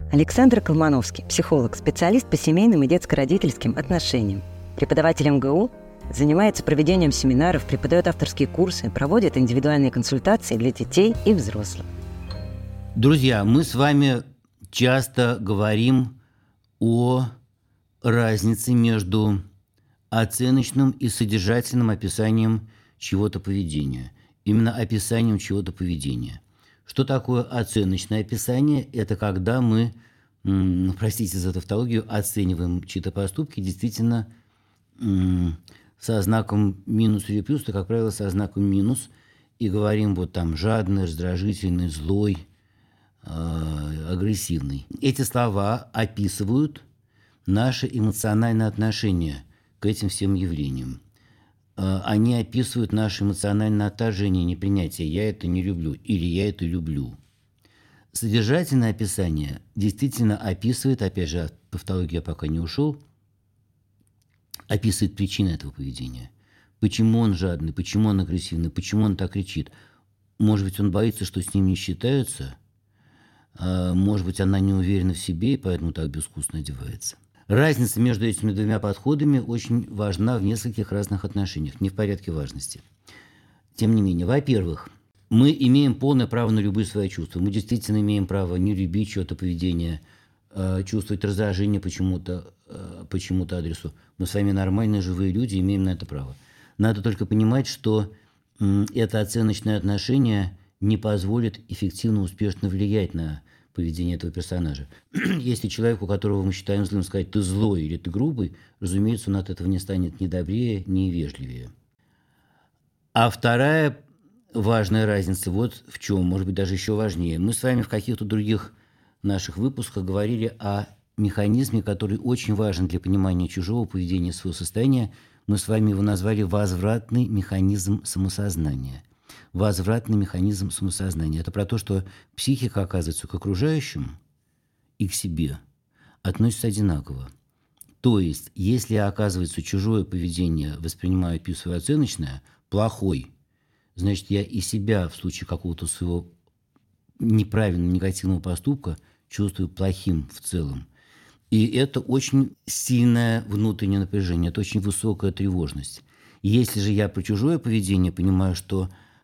Александр Колмановский, психолог, специалист по семейным и детско-родительским отношениям. Преподаватель МГУ, занимается проведением семинаров, преподает авторские курсы, проводит индивидуальные консультации для детей и взрослых. Друзья, мы с вами часто говорим о разнице между оценочным и содержательным описанием чего-то поведения. Именно описанием чего-то поведения. Что такое оценочное описание? Это когда мы, простите за тавтологию, оцениваем чьи-то поступки действительно со знаком минус или плюс, то, как правило, со знаком минус, и говорим вот там жадный, раздражительный, злой, агрессивный. Эти слова описывают наше эмоциональное отношение к этим всем явлениям. Они описывают наше эмоциональное отторжение, непринятие. Я это не люблю или я это люблю. Содержательное описание действительно описывает, опять же, от тавтологии я пока не ушел, описывает причины этого поведения. Почему он жадный, почему он агрессивный, почему он так кричит. Может быть, он боится, что с ним не считаются. Может быть, она не уверена в себе и поэтому так безвкусно одевается. Разница между этими двумя подходами очень важна в нескольких разных отношениях, не в порядке важности. Тем не менее, во-первых, мы имеем полное право на любые свои чувства. Мы действительно имеем право не любить чье-то поведение, чувствовать раздражение почему-то адресу. Мы с вами нормальные, живые люди, имеем на это право. Надо только понимать, что это оценочное отношение не позволит эффективно, успешно влиять на поведение этого персонажа. Если человеку, которого мы считаем злым, сказать «ты злой» или «ты грубый», разумеется, он от этого не станет ни добрее, ни вежливее. А вторая важная разница вот в чем, может быть, даже еще важнее. Мы с вами в каких-то других наших выпусках говорили о механизме, который очень важен для понимания чужого поведения, своего состояния. Мы с вами его назвали «возвратный механизм самосознания». Возвратный механизм самосознания. Это про то, что психика, оказывается, к окружающим и к себе относится одинаково. То есть, если, оказывается, чужое поведение воспринимаю, описываю оценочное, плохой, значит, я и себя в случае какого-то своего неправильного, негативного поступка чувствую плохим в целом. И это очень сильное внутреннее напряжение, это очень высокая тревожность. Если же я про чужое поведение понимаю, что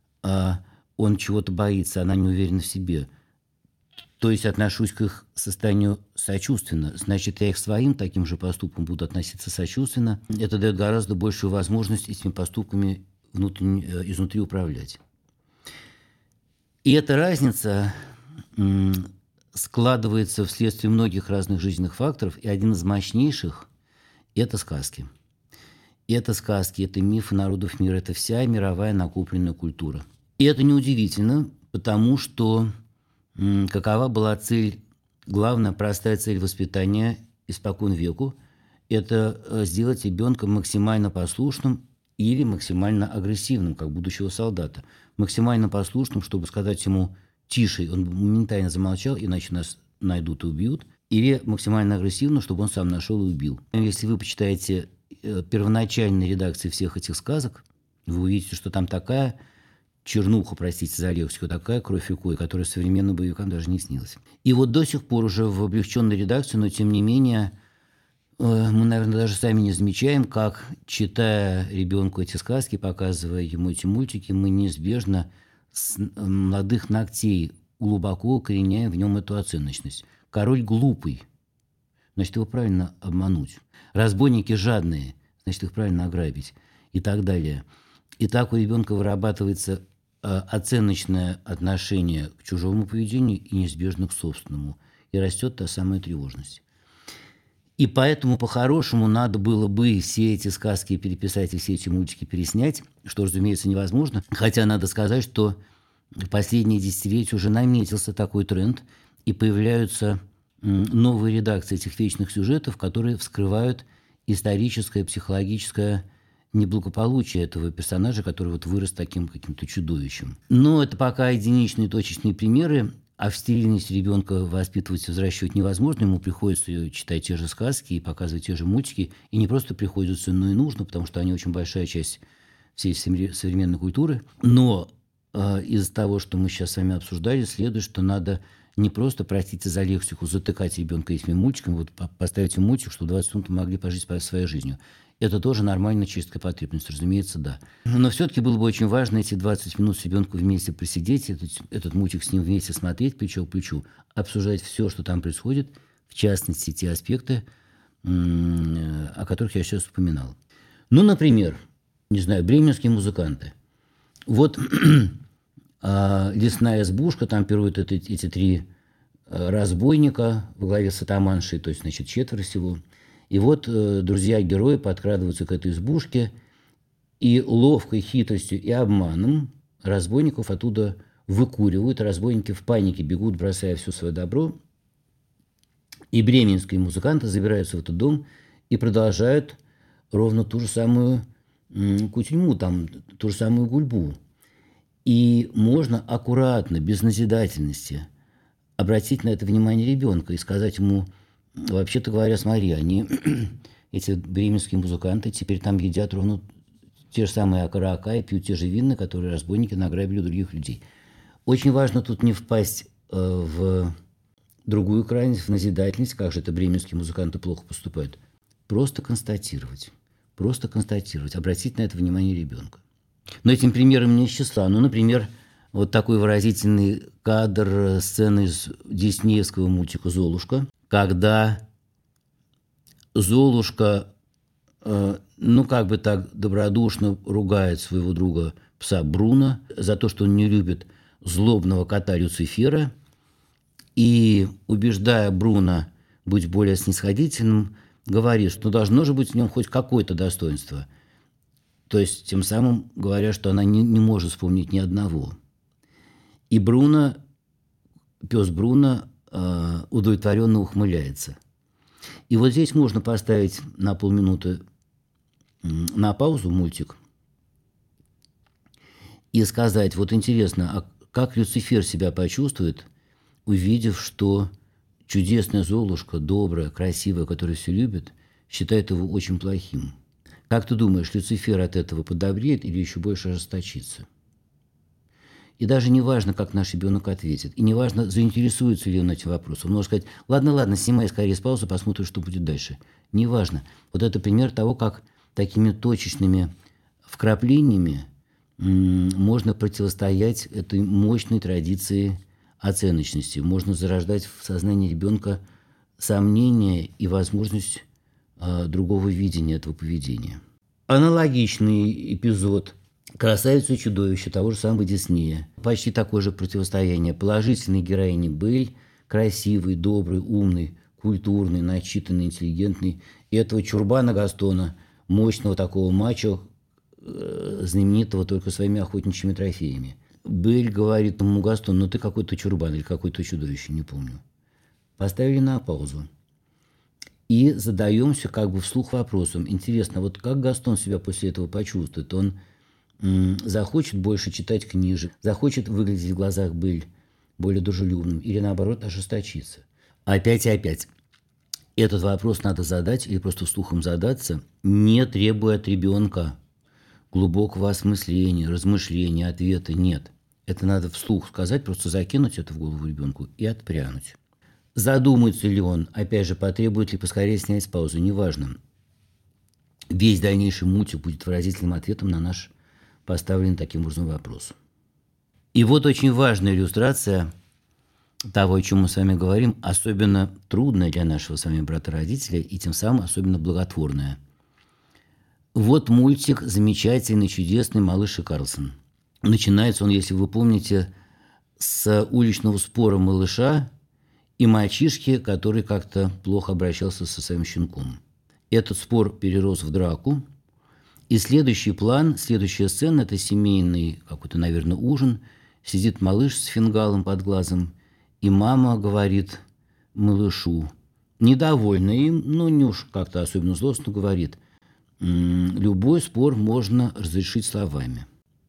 он чего-то боится, она не уверена в себе, то есть отношусь к их состоянию сочувственно, значит, я их своим таким же поступком буду относиться сочувственно. Это дает гораздо большую возможность этими поступками изнутри управлять. И эта разница складывается вследствие многих разных жизненных факторов, и один из мощнейших – это сказки. Это сказки, это мифы народов мира, это вся мировая накопленная культура. И это неудивительно, потому что какова была цель, главная простая цель воспитания испокон веку – это сделать ребенка максимально послушным или максимально агрессивным, как будущего солдата. Максимально послушным, чтобы сказать ему «тише», он моментально замолчал, иначе нас найдут и убьют, или максимально агрессивным, чтобы он сам нашел и убил. Если вы почитаете первоначальные редакции всех этих сказок, вы увидите, что там такая чернуха, простите за лексику, такая кровь рекой, которая современным боевикам даже не снилась. И вот до сих пор уже в облегченной редакции, но тем не менее, мы, наверное, даже сами не замечаем, как, читая ребенку эти сказки, показывая ему эти мультики, мы неизбежно с молодых ногтей глубоко укореняем в нем эту оценочность. Король глупый, значит, его правильно обмануть. Разбойники жадные, значит, их правильно ограбить и так далее. И так у ребенка вырабатывается оценочное отношение к чужому поведению и неизбежно к собственному. И растет та самая тревожность. И поэтому по-хорошему надо было бы все эти сказки переписать и все эти мультики переснять, что, разумеется, невозможно. Хотя надо сказать, что в последние десятилетия уже наметился такой тренд, и появляются новые редакции этих вечных сюжетов, которые вскрывают историческое, психологическое неблагополучие этого персонажа, который вот вырос таким каким-то чудовищем. Но это пока единичные точечные примеры, а в стерильности ребенка воспитывать и взращивать невозможно, ему приходится читать те же сказки и показывать те же мультики, и не просто приходится, но и нужно, потому что они очень большая часть всей современной культуры. Но из того, что мы сейчас с вами обсуждали, следует, что надо Не просто, простите за лексику, затыкать ребенка этими мультиками, вот поставить ему мультик, чтобы 20 минут могли пожить своей жизнью. Это тоже нормальная человеческая потребность, разумеется, да. Но все-таки было бы очень важно эти 20 минут с ребенком вместе просидеть, этот мультик с ним вместе смотреть плечо к плечу, обсуждать все, что там происходит, в частности, те аспекты, о которых я сейчас вспоминал. Ну, например, не знаю, бременские музыканты. Вот лесная избушка, там пируют эти 3 разбойника во главе с атаманшей, то есть, значит, 4 всего. И вот друзья-герои подкрадываются к этой избушке, и ловкой хитростью и обманом разбойников оттуда выкуривают. Разбойники в панике бегут, бросая все свое добро. И бременские музыканты забираются в этот дом и продолжают ровно ту же самую кутерьму, там, ту же самую гульбу. И можно аккуратно, без назидательности обратить на это внимание ребенка и сказать ему: вообще-то говоря, смотри, они, эти бременские музыканты, теперь там едят ровно те же самые окорока и пьют те же вина, которые разбойники награбили у других людей. Очень важно тут не впасть в другую крайность, в назидательность, как же это бременские музыканты плохо поступают. Просто констатировать, обратить на это внимание ребенка. Но этим примером не из числа. Ну, например, вот такой выразительный кадр сцены из диснеевского мультика «Золушка», когда Золушка, как бы так добродушно ругает своего друга пса Бруно за то, что он не любит злобного кота Люцифера, и, убеждая Бруно быть более снисходительным, говорит, что должно же быть в нем хоть какое-то достоинство. То есть, тем самым говоря, что она не может вспомнить ни одного. И Бруно, пес Бруно, удовлетворенно ухмыляется. И вот здесь можно поставить на полминуты на паузу мультик и сказать: вот интересно, а как Люцифер себя почувствует, увидев, что чудесная Золушка, добрая, красивая, которая все любит, считает его очень плохим? Как ты думаешь, Люцифер от этого подобреет или еще больше ожесточится? И даже не важно, как наш ребенок ответит, и не важно, заинтересуется ли он этим вопросом. Он может сказать: ладно, снимай скорее с паузы, посмотрим, что будет дальше. Не важно. Вот это пример того, как такими точечными вкраплениями можно противостоять этой мощной традиции оценочности. Можно зарождать в сознании ребенка сомнения и возможность другого видения этого поведения. Аналогичный эпизод «Красавица и чудовище» того же самого Диснея. Почти такое же противостояние. Положительной героини Белль, красивый, добрый, умный, культурный, начитанный, интеллигентный. И этого чурбана Гастона, мощного такого мачо, знаменитого только своими охотничьими трофеями. Белль говорит ему: Гастон, ну ты какой-то чурбан или какое-то чудовище, не помню. Поставили на паузу. И задаемся как бы вслух вопросом: интересно, вот как Гастон себя после этого почувствует? Он захочет больше читать книжек, захочет выглядеть в глазах Белль более дружелюбным или, наоборот, ожесточиться? Опять и опять. Этот вопрос надо задать или просто вслухом задаться, не требуя от ребенка глубокого осмысления, размышления, ответа. Нет. Это надо вслух сказать, просто закинуть это в голову ребенку и отпрянуть. Задумается ли он, опять же, потребует ли поскорее снять паузу, неважно. Весь дальнейший мультик будет выразительным ответом на наш поставленный таким образом вопрос. И вот очень важная иллюстрация того, о чем мы с вами говорим, особенно трудная для нашего с вами брата-родителя и тем самым особенно благотворная. Вот мультик замечательный, чудесный «Малыш и Карлсон». Начинается он, если вы помните, с уличного спора малыша и мальчишки, который как-то плохо обращался со своим щенком. Этот спор перерос в драку. И следующий план, следующая сцена – это семейный какой-то, наверное, ужин. Сидит малыш с фингалом под глазом, и мама говорит малышу, недовольна им, но не уж как-то особенно злостно, говорит: любой спор можно разрешить словами.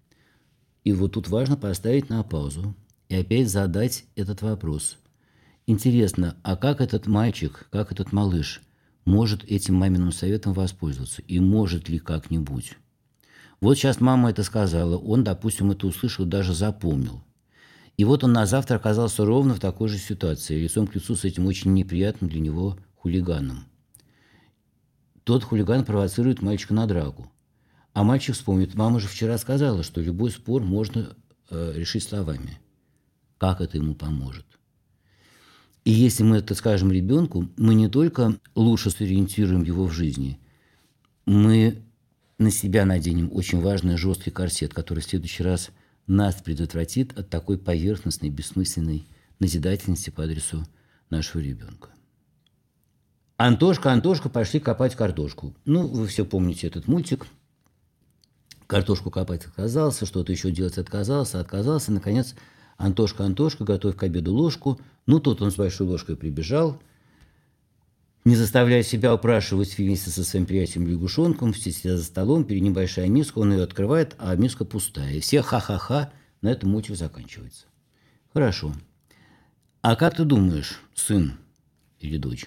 И вот тут важно поставить на паузу и опять задать этот вопрос. Интересно, а как этот мальчик, как этот малыш может этим маминым советом воспользоваться? И может ли как-нибудь? Вот сейчас мама это сказала, он, допустим, это услышал, даже запомнил. И вот он на завтра оказался ровно в такой же ситуации, лицом к лицу с этим очень неприятным для него хулиганом. Тот хулиган провоцирует мальчика на драку. А мальчик вспомнит, мама же вчера сказала, что любой спор можно решить словами. Как это ему поможет? И если мы это скажем ребенку, мы не только лучше сориентируем его в жизни, мы на себя наденем очень важный жесткий корсет, который в следующий раз нас предотвратит от такой поверхностной, бессмысленной назидательности по адресу нашего ребенка. Антошка, Антошка, пошли копать картошку. Ну, вы все помните этот мультик. Картошку копать отказался, что-то еще делать отказался. Наконец, Антошка, Антошка, готовь к обеду ложку. Ну, тут он с большой ложкой прибежал, не заставляя себя упрашивать вместе со своим приятелем лягушонком, все сидят за столом, перед ним большая миска, он ее открывает, а миска пустая. И все ха-ха-ха, на этом мультик заканчивается. Хорошо. А как ты думаешь, сын или дочь,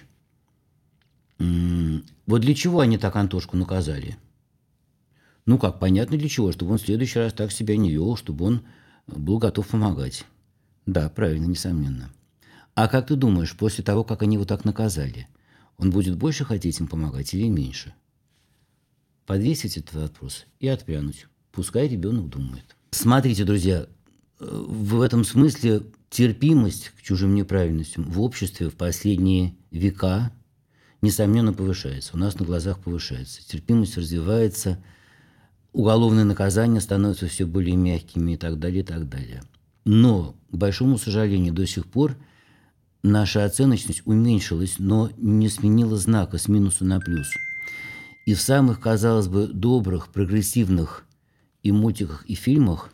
вот для чего они так Антошку наказали? Ну как, понятно для чего, чтобы он в следующий раз так себя не вел, чтобы он был готов помогать. Да, правильно, несомненно. А как ты думаешь, после того, как они его так наказали, он будет больше хотеть им помогать или меньше? Подвесить этот вопрос и отпрянуть. Пускай ребенок думает. Смотрите, друзья, в этом смысле терпимость к чужим неправильностям в обществе в последние века, несомненно, повышается. У нас на глазах повышается. Терпимость развивается, уголовные наказания становятся все более мягкими и так далее, и так далее. Но, к большому сожалению, до сих пор наша оценочность уменьшилась, но не сменила знака с минуса на плюс. И в самых, казалось бы, добрых, прогрессивных и мультиках, и фильмах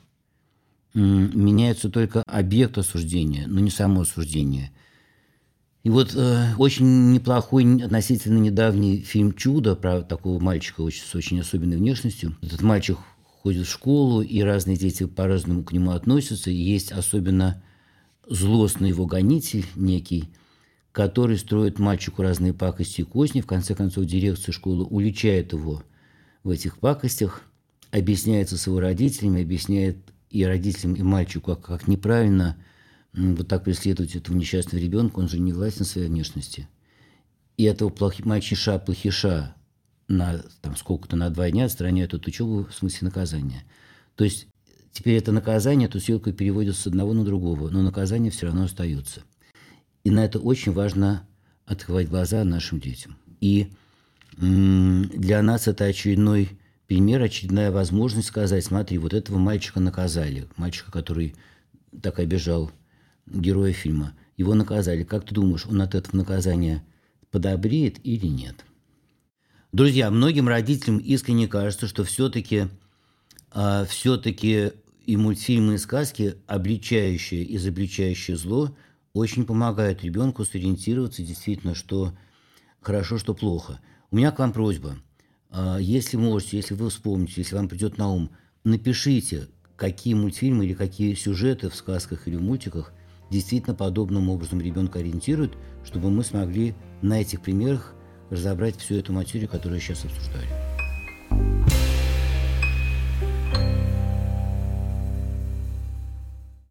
меняется только объект осуждения, но не само осуждение. И вот очень неплохой, относительно недавний фильм «Чудо» про такого мальчика с очень особенной внешностью. Этот мальчик ходит в школу, и разные дети по-разному к нему относятся. И есть особенно злостный его гонитель некий, который строит мальчику разные пакости и козни. В конце концов, дирекция школы уличает его в этих пакостях, объясняется с его родителями, объясняет и родителям, и мальчику, как неправильно вот так преследовать этого несчастного ребенка, он же не властен своей внешности. И этого мальчиша-плохиша на сколько-то на 2 дня отстраняют от учебы в смысле наказания. То есть теперь это наказание, эту ссылку переводится с одного на другого, но наказание все равно остается. И на это очень важно открывать глаза нашим детям. И для нас это очередной пример, очередная возможность сказать: смотри, вот этого мальчика наказали, мальчика, который так обижал героя фильма, его наказали. Как ты думаешь, он от этого наказания подобреет или нет? Друзья, многим родителям искренне кажется, что все-таки и мультфильмы, и сказки, обличающие, изобличающие зло, очень помогают ребенку сориентироваться действительно, что хорошо, что плохо. У меня к вам просьба. Если можете, если вы вспомните, если вам придет на ум, напишите, какие мультфильмы или какие сюжеты в сказках или в мультиках действительно подобным образом ребенка ориентируют, чтобы мы смогли на этих примерах разобрать всю эту материю, которую сейчас обсуждали.